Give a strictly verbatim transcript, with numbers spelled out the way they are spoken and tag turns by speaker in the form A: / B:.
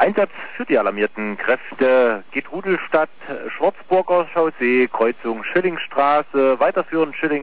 A: Einsatz für die alarmierten Kräfte. Gedrudelstadt, Schwarzburger Chaussee, Kreuzung Schillingstraße, weiterführend Schilling.